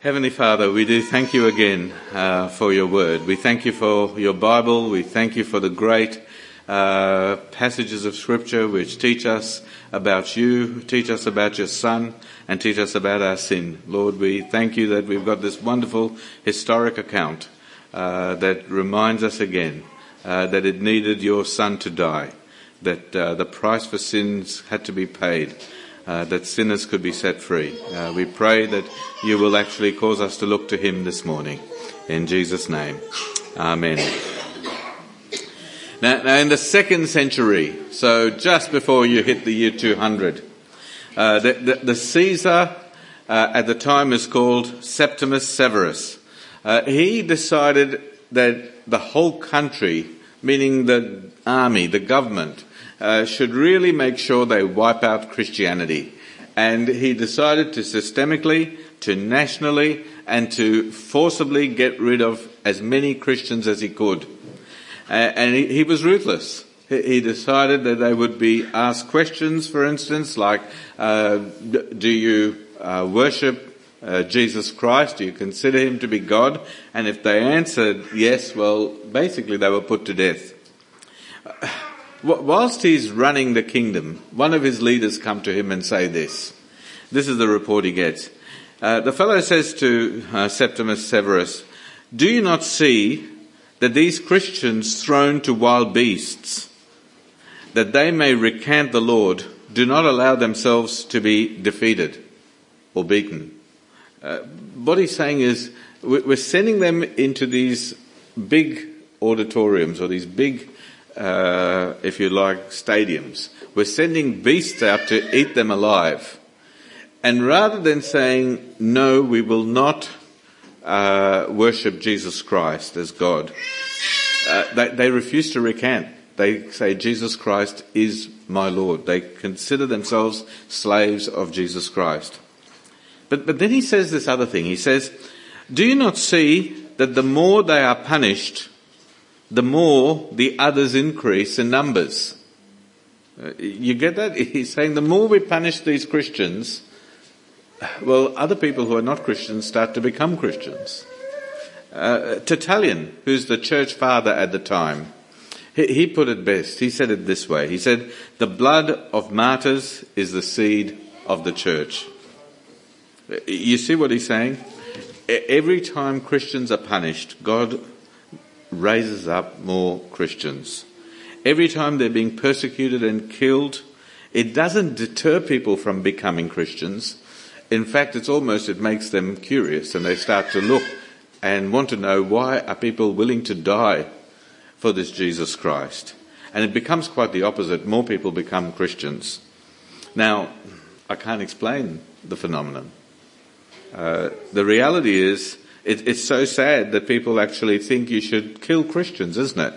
Heavenly Father, we do thank you again for your word. We thank you for your Bible. We thank you for the great passages of Scripture which teach us about you, teach us about your Son, and teach us about our sin. Lord, we thank you that we've got this wonderful historic account that reminds us again that it needed your Son to die, that the price for sins had to be paid, that sinners could be set free. We pray that you will actually cause us to look to him this morning. In Jesus' name. Amen. Now in the 2nd century, so just before you hit the year 200, the Caesar at the time is called Septimus Severus. He decided that the whole country, meaning the army, the government, should really make sure they wipe out Christianity. And he decided to systemically, to nationally, and to forcibly get rid of as many Christians as he could. And he was ruthless. He decided that they would be asked questions, for instance, like, do you worship Jesus Christ? Do you consider him to be God? And if they answered yes, well, basically they were put to death. Whilst he's running the kingdom, one of his leaders come to him and say this. This is the report he gets. The fellow says to Septimus Severus, "Do you not see that these Christians thrown to wild beasts, that they may recant the Lord, do not allow themselves to be defeated or beaten?" What he's saying is, we're sending them into these big auditoriums or these big if you like, stadiums. We're sending beasts out to eat them alive. And rather than saying, no, we will not worship Jesus Christ as God, they refuse to recant. They say, Jesus Christ is my Lord. They consider themselves slaves of Jesus Christ. But then he says this other thing. He says, do you not see that the more they are punished, the more the others increase in numbers? You get that? He's saying the more we punish these Christians, well, other people who are not Christians start to become Christians. Tertullian, who's the church father at the time, he put it best. He said it this way. He said, the blood of martyrs is the seed of the church. You see what he's saying? Every time Christians are punished, God raises up more Christians. Every time they're being persecuted and killed, it doesn't deter people from becoming Christians. In fact, it makes them curious, and they start to look and want to know, why are people willing to die for this Jesus Christ? And it becomes quite the opposite. More people become Christians. Now, I can't explain the phenomenon. The reality is, it's so sad that people actually think you should kill Christians, isn't it?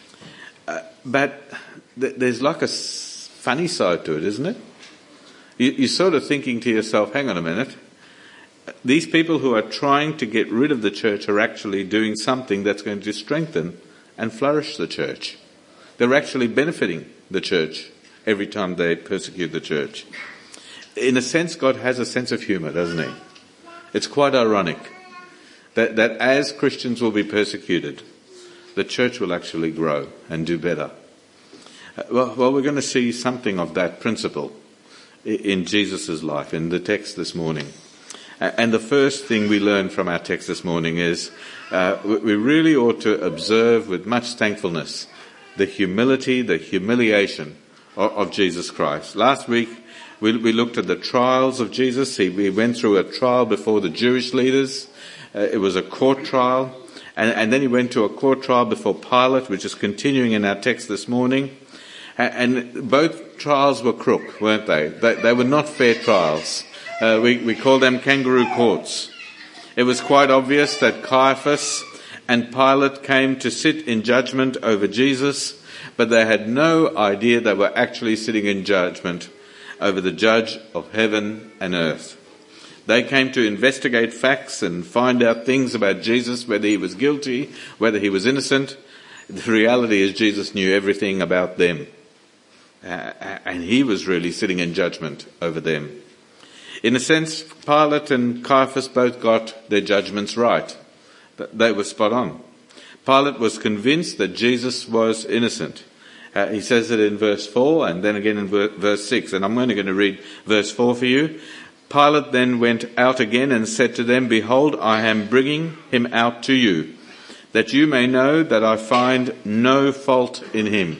But there's like a funny side to it, isn't it? You're sort of thinking to yourself, hang on a minute. These people who are trying to get rid of the church are actually doing something that's going to strengthen and flourish the church. They're actually benefiting the church every time they persecute the church. In a sense, God has a sense of humour, doesn't he? It's quite ironic that as Christians will be persecuted, the church will actually grow and do better. Well, we're going to see something of that principle in Jesus' life, in the text this morning. And the first thing we learn from our text this morning is we really ought to observe with much thankfulness the humility, the humiliation of Jesus Christ. Last week, we looked at the trials of Jesus. We went through a trial before the Jewish leaders. It was a court trial. And then he went to a court trial before Pilate, which is continuing in our text this morning. And both trials were crook, weren't they? They were not fair trials. We call them kangaroo courts. It was quite obvious that Caiaphas and Pilate came to sit in judgment over Jesus, but they had no idea they were actually sitting in judgment over the judge of heaven and earth. They came to investigate facts and find out things about Jesus, whether he was guilty, whether he was innocent. The reality is Jesus knew everything about them. And he was really sitting in judgment over them. In a sense, Pilate and Caiaphas both got their judgments right. They were spot on. Pilate was convinced that Jesus was innocent. He says it in verse 4 and then again in verse 6. And I'm only going to read verse 4 for you. Pilate then went out again and said to them, "Behold, I am bringing him out to you, that you may know that I find no fault in him."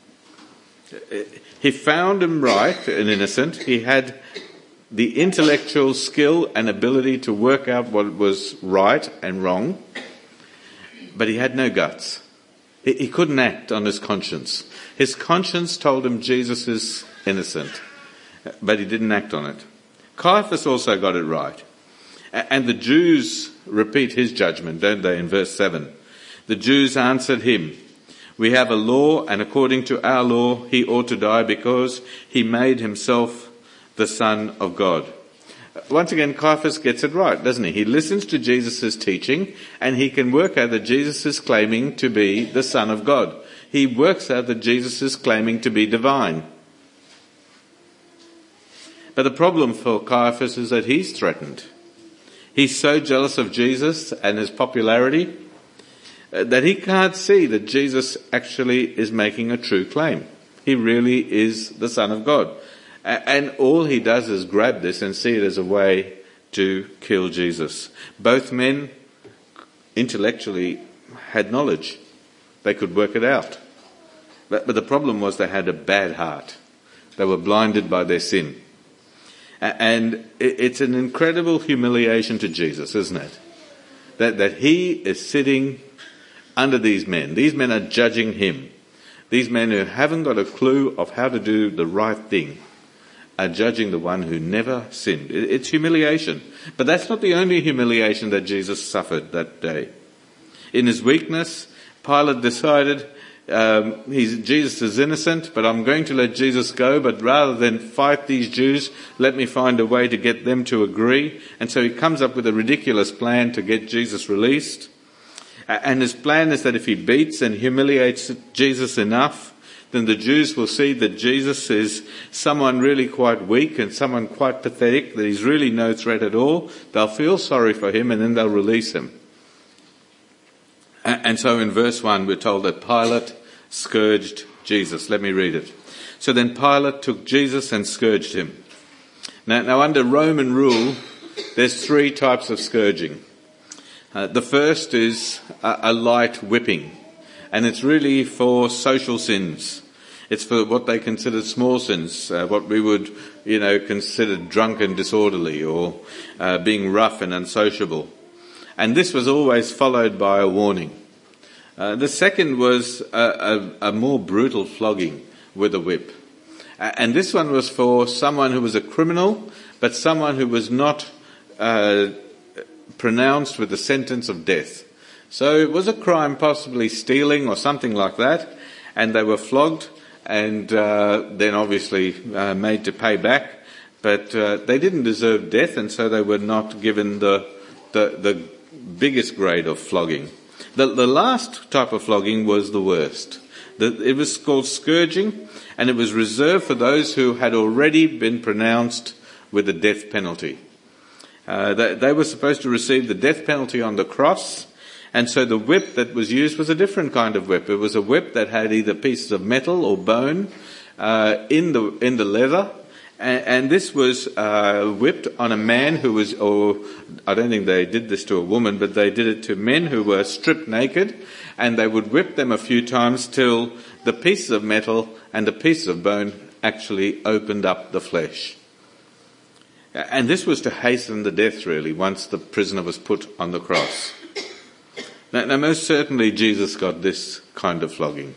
He found him right and innocent. He had the intellectual skill and ability to work out what was right and wrong, but he had no guts. He couldn't act on his conscience. His conscience told him Jesus is innocent, but he didn't act on it. Caiaphas also got it right. And the Jews repeat his judgment, don't they, in verse 7. The Jews answered him, "We have a law, and according to our law he ought to die because he made himself the Son of God." Once again, Caiaphas gets it right, doesn't he? He listens to Jesus' teaching, and he can work out that Jesus is claiming to be the Son of God. He works out that Jesus is claiming to be divine. But the problem for Caiaphas is that he's threatened. He's so jealous of Jesus and his popularity that he can't see that Jesus actually is making a true claim. He really is the Son of God. And all he does is grab this and see it as a way to kill Jesus. Both men intellectually had knowledge. They could work it out. But the problem was they had a bad heart. They were blinded by their sin. And it's an incredible humiliation to Jesus, isn't it? That he is sitting under these men. These men are judging him. These men who haven't got a clue of how to do the right thing are judging the one who never sinned. It's humiliation. But that's not the only humiliation that Jesus suffered that day. In his weakness, Pilate decided Jesus is innocent, but I'm going to let Jesus go, but rather than fight these Jews, let me find a way to get them to agree. And so he comes up with a ridiculous plan to get Jesus released. And his plan is that if he beats and humiliates Jesus enough, then the Jews will see that Jesus is someone really quite weak and someone quite pathetic, that he's really no threat at all. They'll feel sorry for him and then they'll release him. And so in verse 1 we're told that Pilate scourged Jesus. Let me read it. "So then Pilate took Jesus and scourged him." Now under Roman rule, there's 3 types of scourging. The first is a light whipping, and it's really for social sins. It's for what they consider small sins, what we would, consider drunk and disorderly, or being rough and unsociable. And this was always followed by a warning. The second was a more brutal flogging with a whip. And this one was for someone who was a criminal, but someone who was not pronounced with the sentence of death. So it was a crime, possibly stealing or something like that, and they were flogged and then obviously made to pay back. But they didn't deserve death, and so they were not given the biggest grade of flogging. The last type of flogging was the worst. It was called scourging, and it was reserved for those who had already been pronounced with the death penalty. They were supposed to receive the death penalty on the cross, and so the whip that was used was a different kind of whip. It was a whip that had either pieces of metal or bone in the leather. And this was whipped on a man who was, or I don't think they did this to a woman, but they did it to men who were stripped naked, and they would whip them a few times till the pieces of metal and the pieces of bone actually opened up the flesh. And this was to hasten the death, really, once the prisoner was put on the cross. Now most certainly Jesus got this kind of flogging.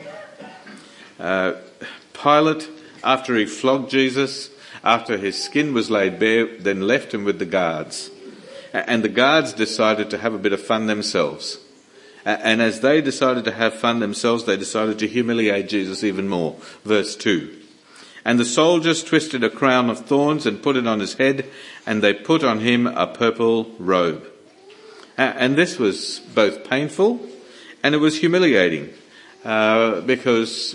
Pilate, after he flogged Jesus, after his skin was laid bare, then left him with the guards. And the guards decided to have a bit of fun themselves. And as they decided to have fun themselves, they decided to humiliate Jesus even more. Verse 2. "And the soldiers twisted a crown of thorns and put it on his head, and they put on him a purple robe." And this was both painful and it was humiliating, because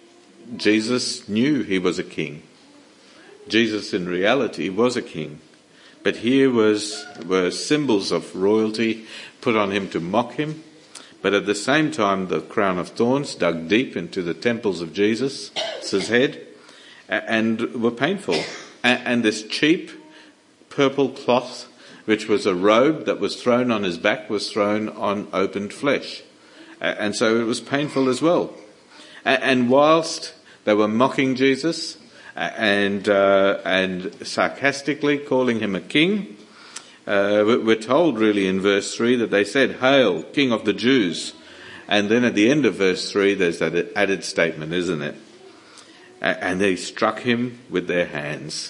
Jesus knew he was a king. Jesus in reality was a king. But here were symbols of royalty put on him to mock him. But at the same time, the crown of thorns dug deep into the temples of Jesus' head and were painful. And this cheap purple cloth, which was a robe that was thrown on his back, was thrown on opened flesh. And so it was painful as well. And whilst they were mocking Jesus and sarcastically calling him a king, we're told really in verse 3 that they said, "Hail, King of the Jews." And then at the end of verse 3 there's that added statement, isn't it? And they struck him with their hands.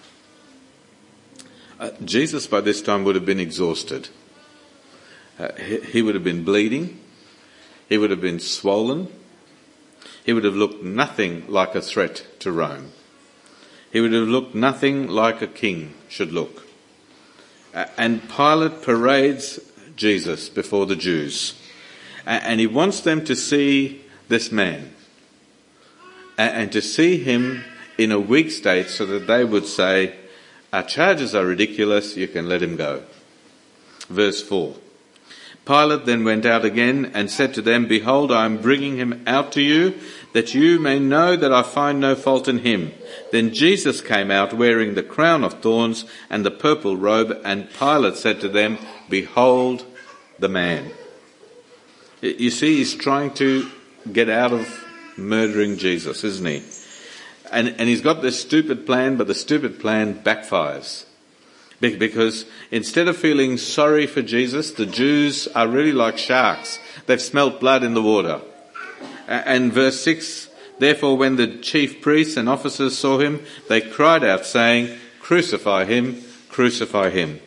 Jesus by this time would have been exhausted. He would have been bleeding. He would have been swollen. He would have looked nothing like a threat to Rome. He would have looked nothing like a king should look. And Pilate parades Jesus before the Jews. And he wants them to see this man. And to see him in a weak state so that they would say, "Our charges are ridiculous, you can let him go." Verse 4. Pilate then went out again and said to them, "Behold, I am bringing him out to you, that you may know that I find no fault in him." Then Jesus came out wearing the crown of thorns and the purple robe, and Pilate said to them, "Behold the man." You see, he's trying to get out of murdering Jesus, isn't he? And he's got this stupid plan, but the stupid plan backfires. Because instead of feeling sorry for Jesus, the Jews are really like sharks. They've smelt blood in the water. And verse 6, therefore when the chief priests and officers saw him, they cried out saying, "Crucify him, crucify him."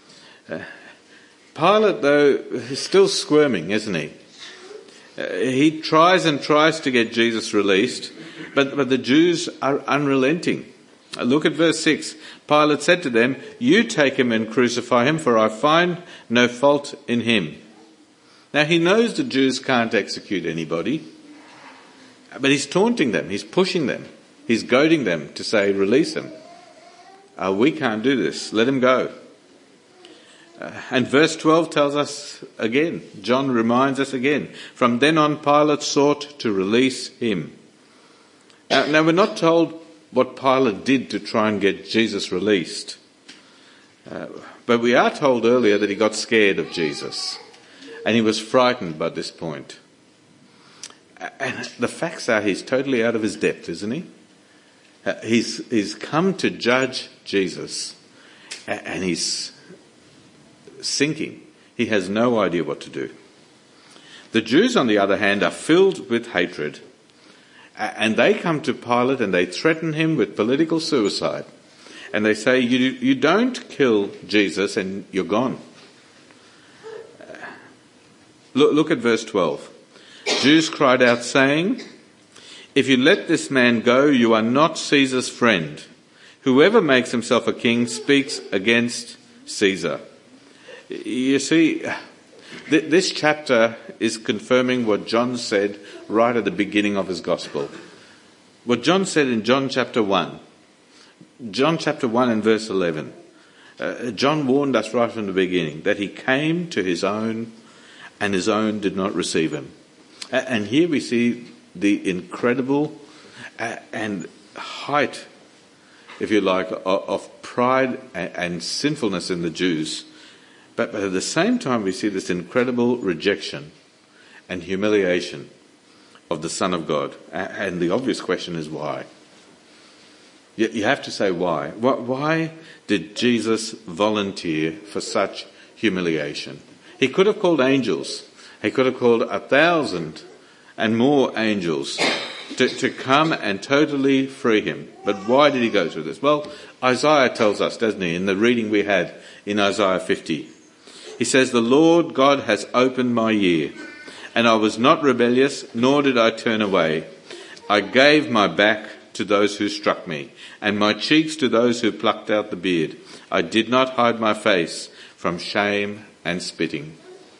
Pilate, though, is still squirming, isn't he? He tries and tries to get Jesus released, but the Jews are unrelenting. Look at verse 6. Pilate said to them, "You take him and crucify him, for I find no fault in him." Now he knows the Jews can't execute anybody, but he's taunting them, he's pushing them, he's goading them to say, "Release him. We can't do this, let him go." And verse 12 tells us again, John reminds us again, from then on Pilate sought to release him. Now we're not told what Pilate did to try and get Jesus released. But we are told earlier that he got scared of Jesus. And he was frightened by this point. And the facts are he's totally out of his depth, isn't he? He's come to judge Jesus. And he's sinking. He has no idea what to do. The Jews, on the other hand, are filled with hatred. And they come to Pilate and they threaten him with political suicide. And they say, you don't kill Jesus and you're gone. Look at verse 12. Jews cried out saying, "If you let this man go, you are not Caesar's friend. Whoever makes himself a king speaks against Caesar." You see, this chapter is confirming what John said right at the beginning of his gospel. What John said in John chapter 1. John chapter 1 and verse 11. John warned us right from the beginning that he came to his own and his own did not receive him. And here we see the incredible and height, if you like, of pride and sinfulness in the Jews. But at the same time we see this incredible rejection and humiliation of the Son of God. And the obvious question is why? You have to say why. Why did Jesus volunteer for such humiliation? He could have called angels. He could have called 1,000 and more angels to come and totally free him. But why did he go through this? Well, Isaiah tells us, doesn't he, in the reading we had in Isaiah 50. He says, "The Lord God has opened my ear, and I was not rebellious, nor did I turn away. I gave my back to those who struck me, and my cheeks to those who plucked out the beard. I did not hide my face from shame and spitting."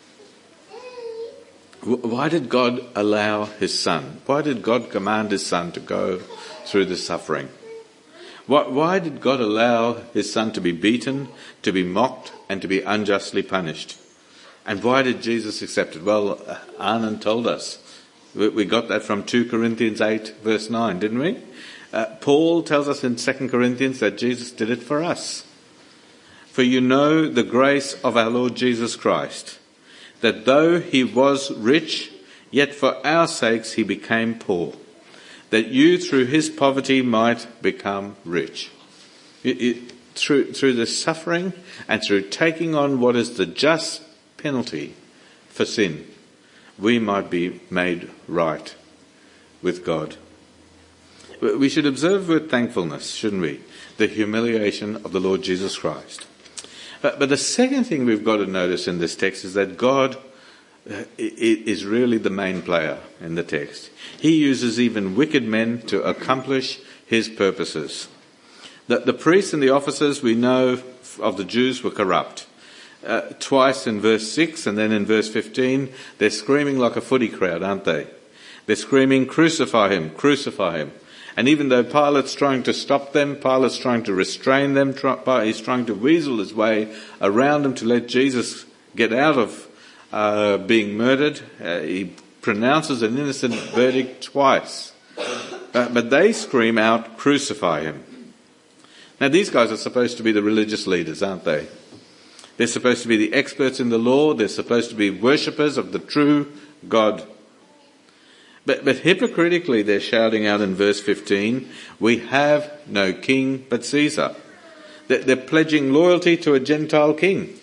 Why did God allow his Son? Why did God command his Son to go through the suffering? Why did God allow his son to be beaten, to be mocked, and to be unjustly punished? And why did Jesus accept it? Well, Anand told us. We got that from 2 Corinthians 8 verse 9, didn't we? Paul tells us in 2 Corinthians that Jesus did it for us. For you know the grace of our Lord Jesus Christ, that though he was rich, yet for our sakes he became poor, that you through his poverty might become rich. Through the suffering and through taking on what is the just penalty for sin, we might be made right with God. We should observe with thankfulness, shouldn't we, the humiliation of the Lord Jesus Christ. But the second thing we've got to notice in this text is that God is really the main player in the text. He uses even wicked men to accomplish his purposes. The priests and the officers we know of the Jews were corrupt. Twice in verse 6 and then in verse 15, they're screaming like a footy crowd, aren't they? They're screaming, crucify him, crucify him. And even though Pilate's trying to stop them, Pilate's trying to restrain them, he's trying to weasel his way around them to let Jesus get out of being murdered. He pronounces an innocent verdict twice. But they scream out, crucify him. Now these guys are supposed to be the religious leaders, aren't they? They're supposed to be the experts in the law. They're supposed to be worshippers of the true God. But hypocritically they're shouting out in verse 15, we have no king but Caesar. They're pledging loyalty to a Gentile king.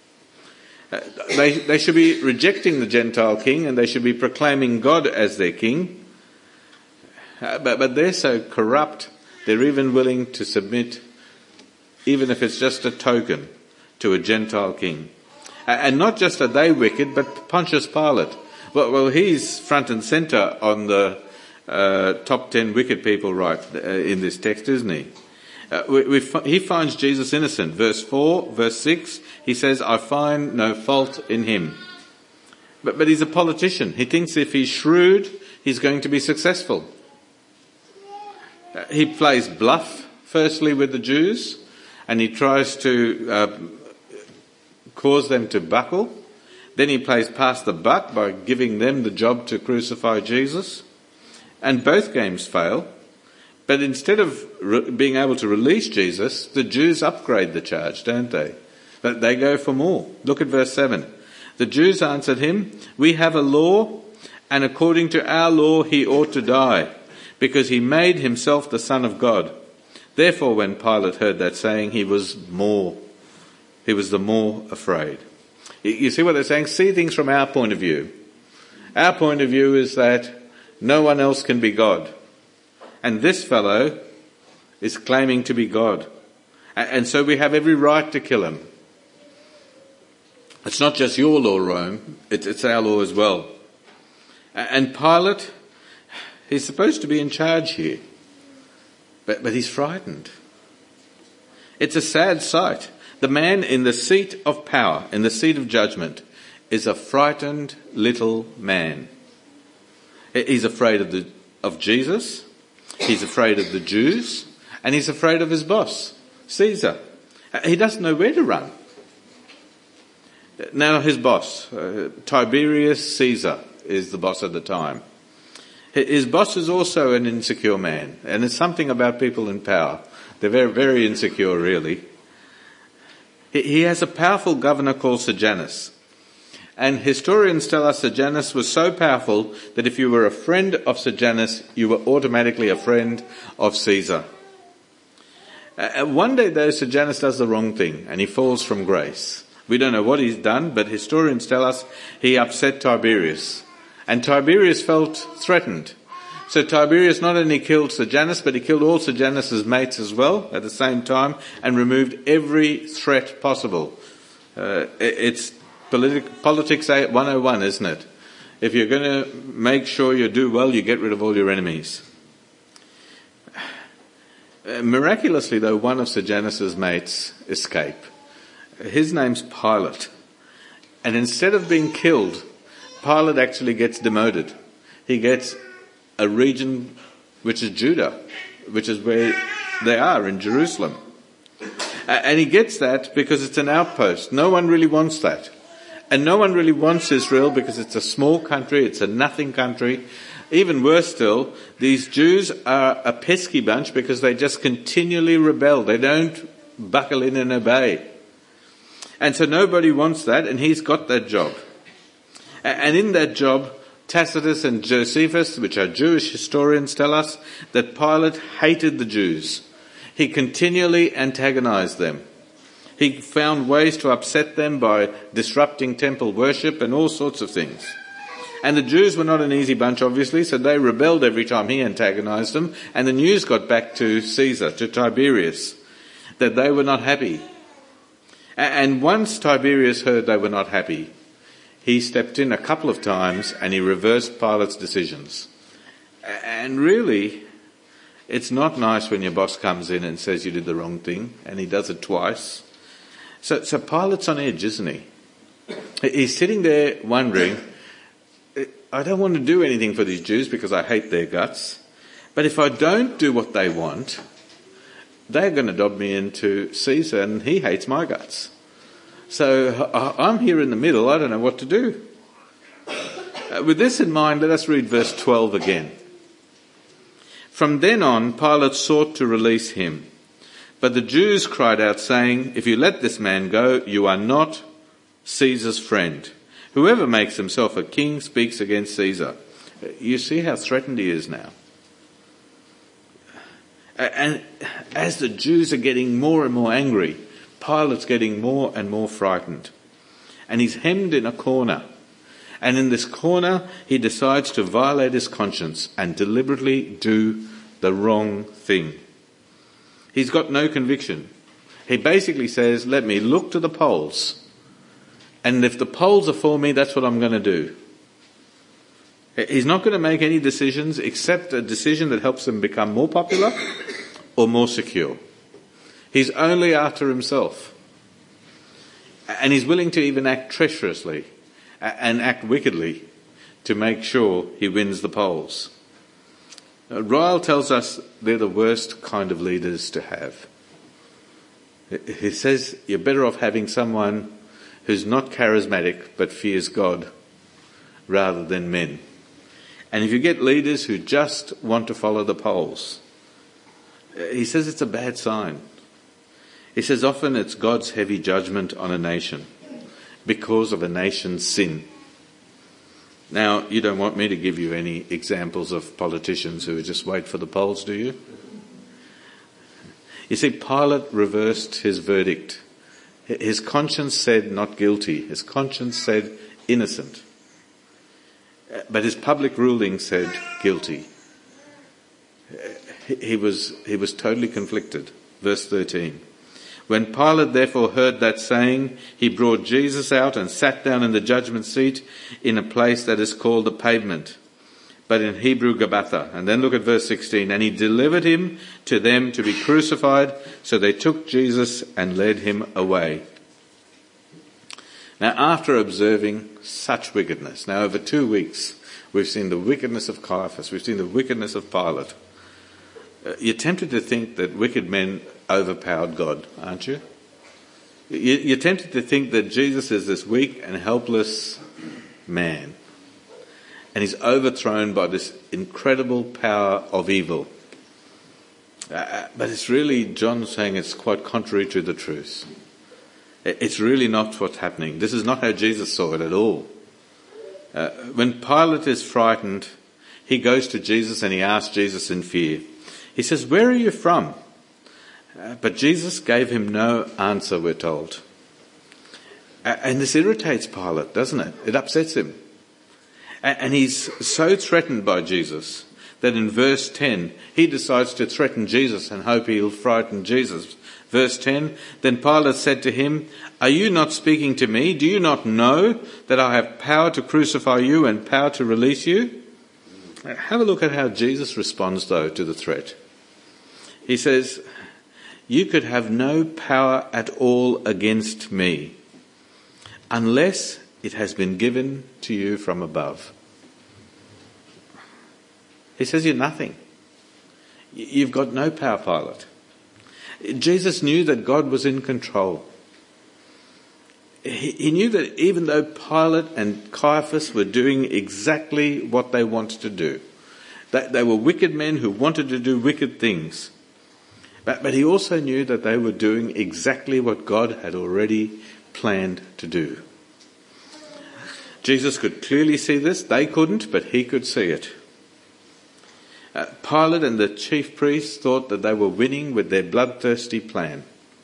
They should be rejecting the Gentile king and they should be proclaiming God as their king. But they're so corrupt, they're even willing to submit, even if it's just a token, to a Gentile king. And not just are they wicked, but Pontius Pilate. Well, he's front and centre on the top 10 wicked people right in this text, isn't he? He finds Jesus innocent. Verse 4, verse 6, he says, I find no fault in him. But he's a politician. He thinks if he's shrewd, he's going to be successful. He plays bluff, firstly, with the Jews, and he tries to cause them to buckle. Then he plays pass the buck by giving them the job to crucify Jesus. And both games fail. But instead of being able to release Jesus, the Jews upgrade the charge, don't they? But they go for more. Look at verse 7. The Jews answered him, we have a law, and according to our law he ought to die, because he made himself the Son of God. Therefore, when Pilate heard that saying, he was the more afraid. You see what they're saying? See things from our point of view. Our point of view is that no one else can be God. And this fellow is claiming to be God. And so we have every right to kill him. It's not just your law, Rome. It's our law as well. And Pilate, he's supposed to be in charge here. But he's frightened. It's a sad sight. The man in the seat of power, in the seat of judgment, is a frightened little man. He's afraid of Jesus, he's afraid of the Jews, and he's afraid of his boss, Caesar. He doesn't know where to run. Now his boss, Tiberius Caesar, is the boss at the time. His boss is also an insecure man, and there's something about people in power. They're very, very insecure, really. He has a powerful governor called Sejanus. And historians tell us Sejanus was so powerful that if you were a friend of Sejanus, you were automatically a friend of Caesar. One day though, Sejanus does the wrong thing and he falls from grace. We don't know what he's done, but historians tell us he upset Tiberius. And Tiberius felt threatened. So Tiberius not only killed Sejanus, but he killed all Sejanus' mates as well at the same time and removed every threat possible. It's politics 101, isn't it? If you're going to make sure you do well, you get rid of all your enemies. Miraculously, though, one of Sejanus' mates escaped. His name's Pilate. And instead of being killed, Pilate actually gets demoted. He gets a region which is Judah, which is where they are in Jerusalem. And he gets that because it's an outpost. No one really wants that. And no one really wants Israel because it's a small country, it's a nothing country. Even worse still, these Jews are a pesky bunch because they just continually rebel. They don't buckle in and obey. And so nobody wants that, and he's got that job. And in that job, Tacitus and Josephus, which are Jewish historians, tell us that Pilate hated the Jews. He continually antagonized them. He found ways to upset them by disrupting temple worship and all sorts of things. And the Jews were not an easy bunch, obviously, so they rebelled every time he antagonized them. And the news got back to Caesar, to Tiberius, that they were not happy. And once Tiberius heard they were not happy, he stepped in a couple of times and he reversed Pilate's decisions. And really, it's not nice when your boss comes in and says you did the wrong thing, and he does it twice. So Pilate's on edge, isn't he? He's sitting there wondering, I don't want to do anything for these Jews because I hate their guts. But if I don't do what they want, they're going to dob me into Caesar and he hates my guts. So I'm here in the middle, I don't know what to do. With this in mind, let us read verse 12 again. From then on, Pilate sought to release him. But the Jews cried out, saying, if you let this man go, you are not Caesar's friend. Whoever makes himself a king speaks against Caesar. You see how threatened he is now. And as the Jews are getting more and more angry, Pilate's getting more and more frightened. And he's hemmed in a corner. And in this corner, he decides to violate his conscience and deliberately do the wrong thing. He's got no conviction. He basically says, let me look to the polls. And if the polls are for me, that's what I'm going to do. He's not going to make any decisions except a decision that helps him become more popular or more secure. He's only after himself. And he's willing to even act treacherously and act wickedly to make sure he wins the polls. Ryle tells us they're the worst kind of leaders to have. He says you're better off having someone who's not charismatic but fears God rather than men. And if you get leaders who just want to follow the polls, he says it's a bad sign. He says often it's God's heavy judgment on a nation because of a nation's sin. Now, you don't want me to give you any examples of politicians who just wait for the polls, do you? You see, Pilate reversed his verdict. His conscience said not guilty. His conscience said innocent. But his public ruling said guilty. He was totally conflicted. Verse 13. When Pilate therefore heard that saying, he brought Jesus out and sat down in the judgment seat in a place that is called the Pavement, but in Hebrew Gabbatha. And then look at verse 16. And he delivered him to them to be crucified. So they took Jesus and led him away. Now, after observing such wickedness, now over 2 weeks, we've seen the wickedness of Caiaphas, we've seen the wickedness of Pilate. You're tempted to think that wicked men overpowered God, aren't you? You're tempted to think that Jesus is this weak and helpless man, and he's overthrown by this incredible power of evil. But it's really, John's saying it's quite contrary to the truth. It's really not what's happening. This is not how Jesus saw it at all. When Pilate is frightened, he goes to Jesus and he asks Jesus in fear. He says, "Where are you from?" But Jesus gave him no answer, we're told. And this irritates Pilate, doesn't it? It upsets him. And he's so threatened by Jesus that in verse 10, he decides to threaten Jesus and hope he'll frighten Jesus. Verse 10, then Pilate said to him, "Are you not speaking to me? Do you not know that I have power to crucify you and power to release you?" Have a look at how Jesus responds, though, to the threat. He says, "You could have no power at all against me unless it has been given to you from above." He says you're nothing. You've got no power, Pilate. Jesus knew that God was in control. He knew that even though Pilate and Caiaphas were doing exactly what they wanted to do, that they were wicked men who wanted to do wicked things, but he also knew that they were doing exactly what God had already planned to do. Jesus could clearly see this. They couldn't, but he could see it. Pilate and the chief priests thought that they were winning with their bloodthirsty plan.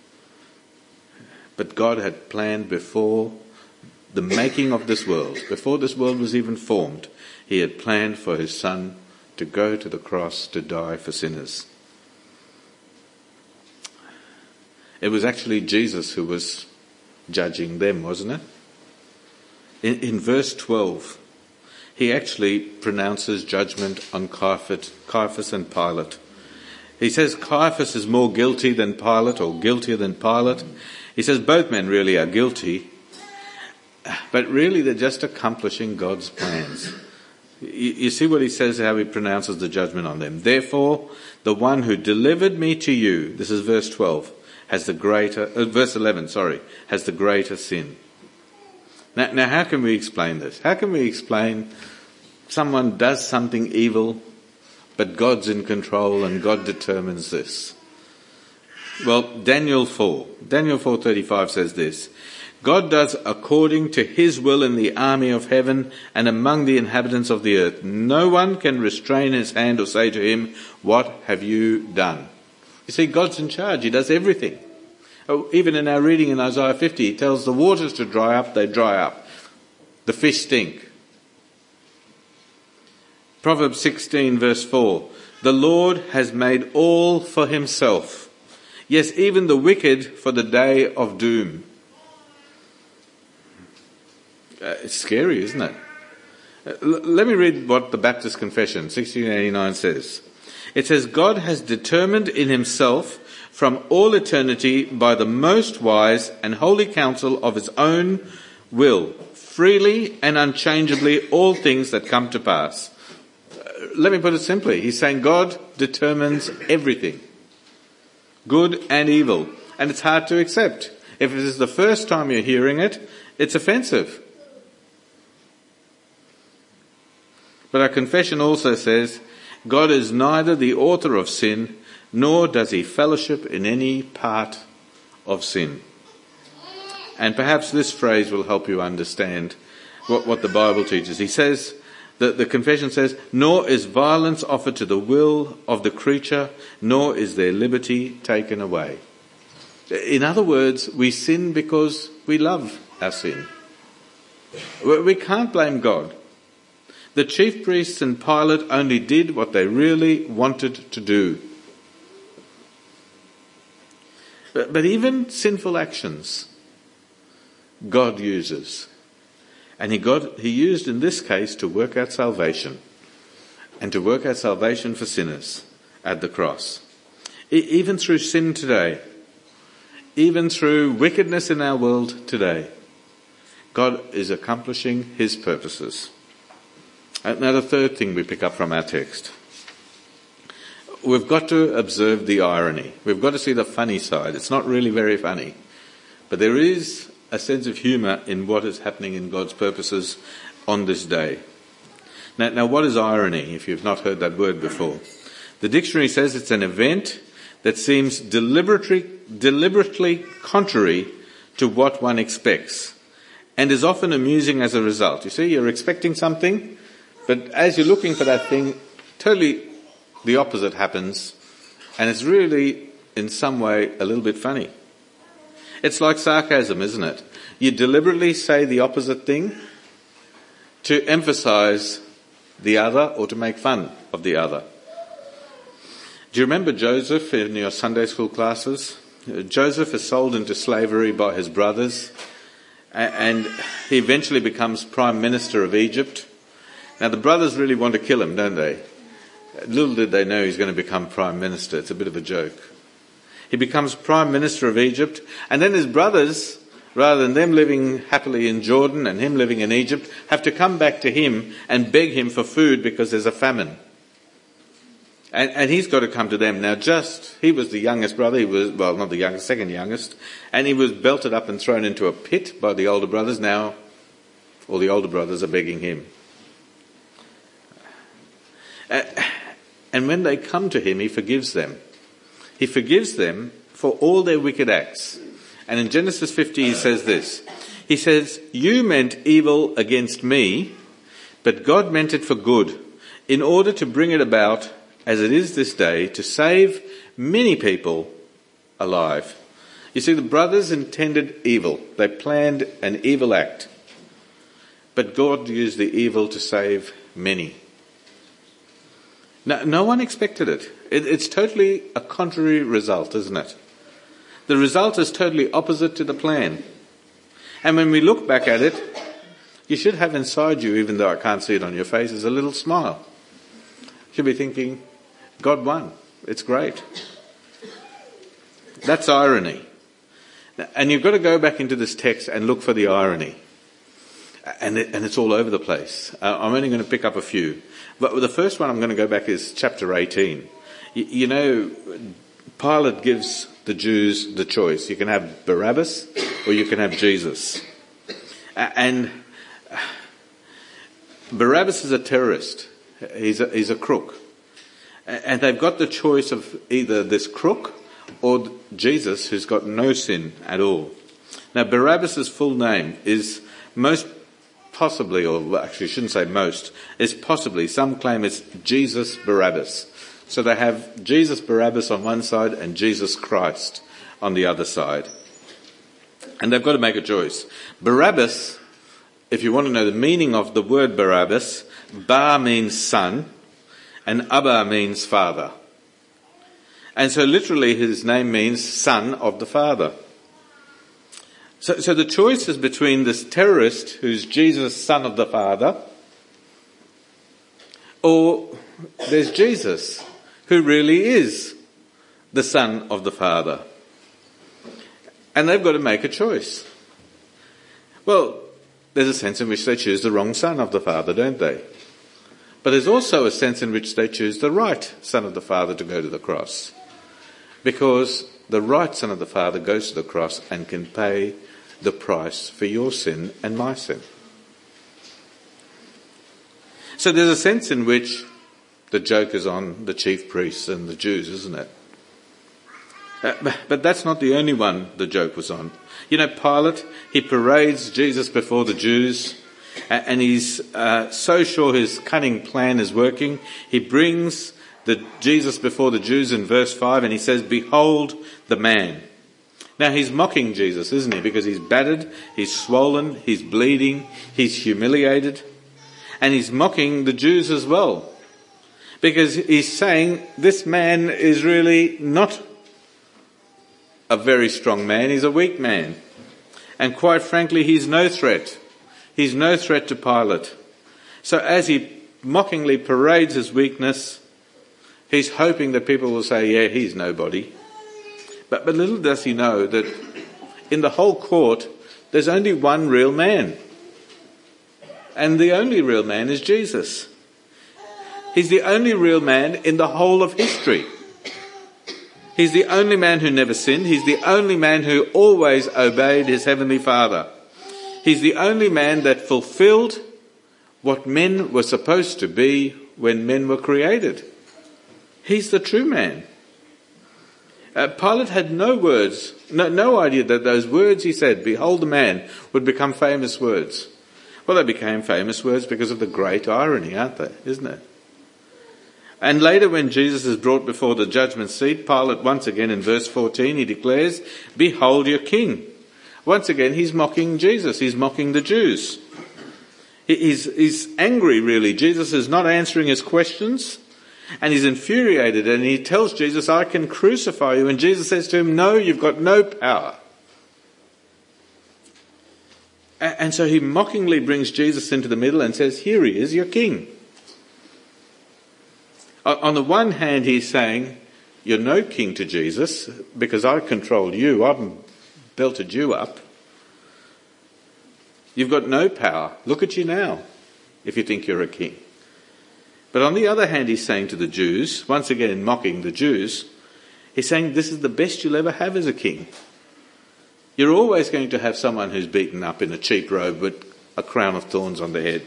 But God had planned before the making of this world, before this world was even formed. He had planned for his Son to go to the cross to die for sinners. It was actually Jesus who was judging them, wasn't it? In verse 12, he actually pronounces judgment on Caiaphas and Pilate. He says Caiaphas is more guilty than Pilate, or guiltier than Pilate. He says both men really are guilty, but really they're just accomplishing God's plans. You see what he says, how he pronounces the judgment on them. Therefore, the one who delivered me to you, this is verse 12, verse 11, has the greater sin. Now how can we explain this? How can we explain someone does something evil, but God's in control and God determines this? Well, Daniel 4:35 says this: God does according to his will in the army of heaven and among the inhabitants of the earth. No one can restrain his hand or say to him, what have you done? You see, God's in charge. He does everything. Even in our reading in Isaiah 50, he tells the waters to dry up, they dry up. The fish stink. Proverbs 16 verse 4, the Lord has made all for himself. Yes, even the wicked for the day of doom. It's scary, isn't it? Let me read what the Baptist Confession, 1689 says. It says, God has determined in himself from all eternity by the most wise and holy counsel of his own will, freely and unchangeably all things that come to pass. Let me put it simply. He's saying God determines everything, good and evil. And it's hard to accept. If it is the first time you're hearing it, it's offensive. But our confession also says, God is neither the author of sin, nor does he fellowship in any part of sin. And perhaps this phrase will help you understand what the Bible teaches. He says, the confession says, nor is violence offered to the will of the creature, nor is their liberty taken away. In other words, we sin because we love our sin. We can't blame God. The chief priests and Pilate only did what they really wanted to do. But even sinful actions, God uses. And he used in this case to work out salvation. And to work out salvation for sinners at the cross. Even through sin today, even through wickedness in our world today, God is accomplishing his purposes. Now the third thing we pick up from our text. We've got to observe the irony. We've got to see the funny side. It's not really very funny. But there is a sense of humour in what is happening in God's purposes on this day. Now what is irony, if you've not heard that word before? The dictionary says it's an event that seems deliberately contrary to what one expects and is often amusing as a result. You see, you're expecting something, but as you're looking for that thing, totally the opposite happens, and it's really, in some way, a little bit funny. It's like sarcasm, isn't it? You deliberately say the opposite thing to emphasize the other or to make fun of the other. Do you remember Joseph in your Sunday school classes? Joseph is sold into slavery by his brothers, and he eventually becomes Prime Minister of Egypt. Now the brothers really want to kill him, don't they? Little did they know he's going to become Prime Minister. It's a bit of a joke. He becomes Prime Minister of Egypt, and then his brothers, rather than them living happily in Jordan and him living in Egypt, have to come back to him and beg him for food because there's a famine. And he's got to come to them. Now he was the youngest brother, not the youngest, second youngest, and he was belted up and thrown into a pit by the older brothers. Now all the older brothers are begging him. And when they come to him, he forgives them. He forgives them for all their wicked acts. And in Genesis 50 he says this. He says, "You meant evil against me, but God meant it for good, in order to bring it about, as it is this day, to save many people alive." You see, the brothers intended evil. They planned an evil act. But God used the evil to save many. No one expected it. It's totally a contrary result, isn't it? The result is totally opposite to the plan. And when we look back at it, you should have inside you, even though I can't see it on your face, is a little smile. You should be thinking, God won. It's great. That's irony. And you've got to go back into this text and look for the irony. And it's all over the place. I'm only going to pick up a few. But the first one I'm going to go back is chapter 18. You know, Pilate gives the Jews the choice. You can have Barabbas or you can have Jesus. And Barabbas is a terrorist. He's a crook. And they've got the choice of either this crook or Jesus, who's got no sin at all. Now, Barabbas' full name is most possibly, or actually I shouldn't say most, is possibly, some claim it's Jesus Barabbas. So they have Jesus Barabbas on one side and Jesus Christ on the other side. And they've got to make a choice. Barabbas, if you want to know the meaning of the word Barabbas, Bar means son and Abba means father. And so literally his name means son of the Father. So the choice is between this terrorist who's Jesus, son of the Father, or there's Jesus, who really is the son of the Father. And they've got to make a choice. Well, there's a sense in which they choose the wrong son of the Father, don't they? But there's also a sense in which they choose the right son of the Father to go to the cross. Because the right son of the Father goes to the cross and can pay the price for your sin and my sin. So there's a sense in which the joke is on the chief priests and the Jews, isn't it? But that's not the only one the joke was on. You know, Pilate, he parades Jesus before the Jews, and he's so sure his cunning plan is working. He brings Jesus before the Jews in verse 5, and he says, "Behold the man." Now he's mocking Jesus, isn't he? Because he's battered, he's swollen, he's bleeding, he's humiliated. And he's mocking the Jews as well. Because he's saying this man is really not a very strong man, he's a weak man. And quite frankly, he's no threat. He's no threat to Pilate. So as he mockingly parades his weakness, he's hoping that people will say, yeah, he's nobody. But little does he know that in the whole court, there's only one real man. And the only real man is Jesus. He's the only real man in the whole of history. He's the only man who never sinned. He's the only man who always obeyed his heavenly Father. He's the only man that fulfilled what men were supposed to be when men were created. He's the true man. Pilate had no words, no idea that those words he said, "Behold the man," would become famous words. Well, they became famous words because of the great irony, aren't they? Isn't it? And later when Jesus is brought before the judgment seat, Pilate once again in verse 14, he declares, "Behold your king." Once again, he's mocking Jesus. He's mocking the Jews. He's angry, really. Jesus is not answering his questions. And he's infuriated, and he tells Jesus, "I can crucify you." And Jesus says to him, "No, you've got no power." And so he mockingly brings Jesus into the middle and says, "Here he is, your king." On the one hand, he's saying, "You're no king to Jesus because I control you. I've belted you up. You've got no power. Look at you now if you think you're a king." But on the other hand, he's saying to the Jews, once again mocking the Jews, he's saying this is the best you'll ever have as a king. You're always going to have someone who's beaten up in a cheap robe with a crown of thorns on their head.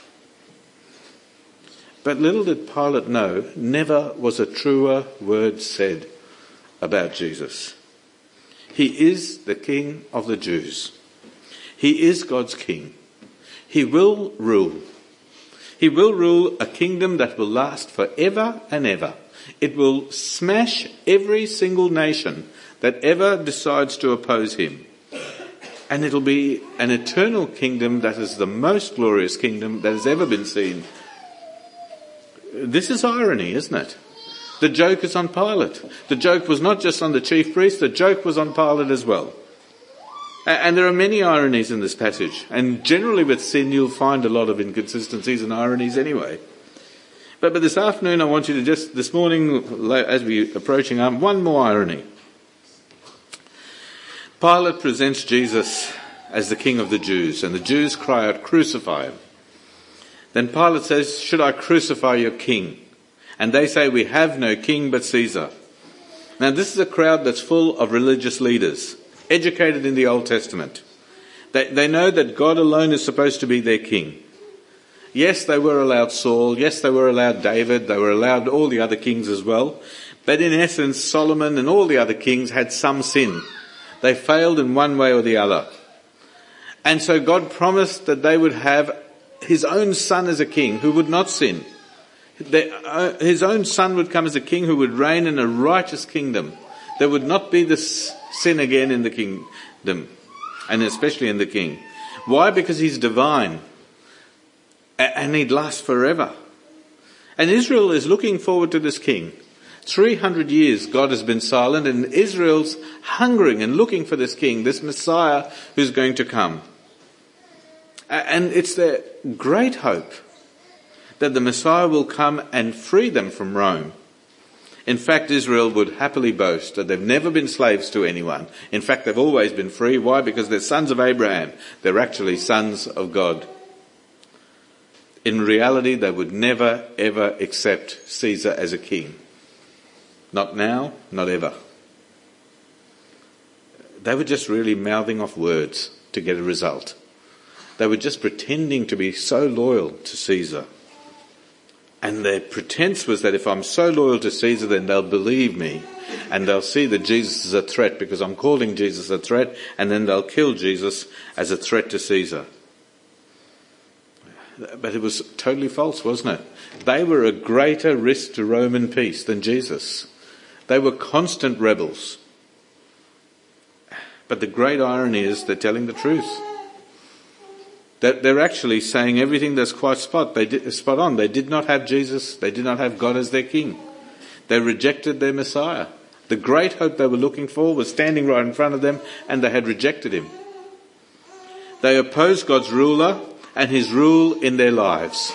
But little did Pilate know, never was a truer word said about Jesus. He is the King of the Jews. He is God's king. He will rule. He will rule a kingdom that will last forever and ever. It will smash every single nation that ever decides to oppose him. And it'll be an eternal kingdom that is the most glorious kingdom that has ever been seen. This is irony, isn't it? The joke is on Pilate. The joke was not just on the chief priest, the joke was on Pilate as well. And there are many ironies in this passage. And generally with sin you'll find a lot of inconsistencies and ironies anyway. But this afternoon I want you to just, this morning as we're approaching one more irony. Pilate presents Jesus as the King of the Jews, and the Jews cry out, "Crucify him." Then Pilate says, "Should I crucify your king?" And they say, "We have no king but Caesar." Now this is a crowd that's full of religious leaders, educated in the Old Testament. They know that God alone is supposed to be their king. Yes, they were allowed Saul. Yes, they were allowed David. They were allowed all the other kings as well. But in essence, Solomon and all the other kings had some sin. They failed in one way or the other. And so God promised that they would have his own son as a king who would not sin. His own son would come as a king who would reign in a righteous kingdom. There would not be this sin again in the kingdom, and especially in the king. Why? Because he's divine, and he'd last forever. And Israel is looking forward to this king. 300 years God has been silent, and Israel's hungering and looking for this king, this Messiah who's going to come. And it's their great hope that the Messiah will come and free them from Rome. In fact, Israel would happily boast that they've never been slaves to anyone. In fact, they've always been free. Why? Because they're sons of Abraham. They're actually sons of God. In reality, they would never, ever accept Caesar as a king. Not now, not ever. They were just really mouthing off words to get a result. They were just pretending to be so loyal to Caesar. And their pretense was that if I'm so loyal to Caesar, then they'll believe me. And they'll see that Jesus is a threat because I'm calling Jesus a threat. And then they'll kill Jesus as a threat to Caesar. But it was totally false, wasn't it? They were a greater risk to Roman peace than Jesus. They were constant rebels. But the great irony is they're telling the truth. That they're actually saying everything that's quite spot on. They did not have Jesus. They did not have God as their king. They rejected their Messiah. The great hope they were looking for was standing right in front of them, and they had rejected him. They opposed God's ruler and his rule in their lives.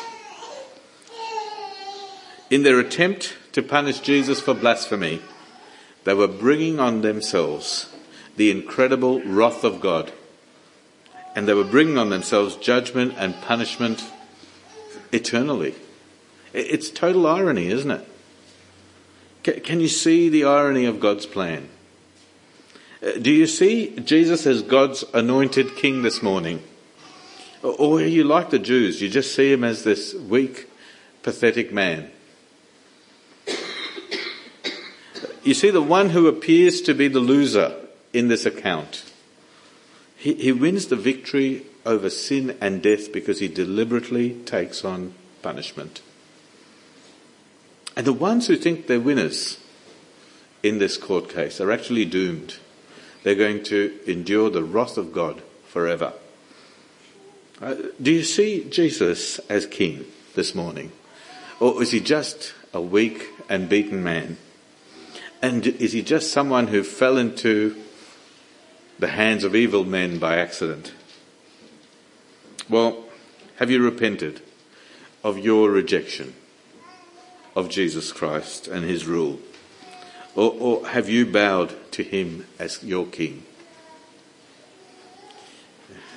In their attempt to punish Jesus for blasphemy, they were bringing on themselves the incredible wrath of God. And they were bringing on themselves judgment and punishment eternally. It's total irony, isn't it? Can you see the irony of God's plan? Do you see Jesus as God's anointed king this morning? Or are you like the Jews? You just see him as this weak, pathetic man. You see, the one who appears to be the loser in this account, he wins the victory over sin and death because he deliberately takes on punishment. And the ones who think they're winners in this court case are actually doomed. They're going to endure the wrath of God forever. Do you see Jesus as king this morning? Or is he just a weak and beaten man? And is he just someone who fell into the hands of evil men by accident? Well, have you repented of your rejection of Jesus Christ and his rule? Or have you bowed to him as your king?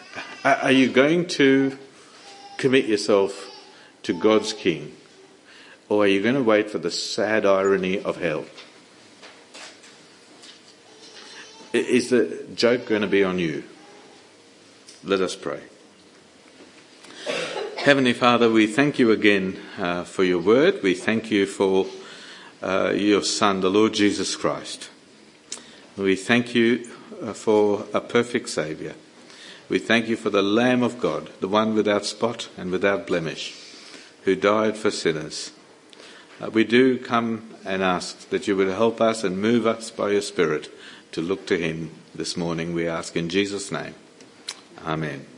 Are you going to commit yourself to God's king? Or are you going to wait for the sad irony of hell? Is the joke going to be on you? Let us pray. Heavenly Father, we thank you again for your word. We thank you for your Son, the Lord Jesus Christ. We thank you for a perfect Saviour. We thank you for the Lamb of God, the one without spot and without blemish, who died for sinners. We do come and ask that you would help us and move us by your Spirit to look to him this morning, we ask in Jesus' name. Amen.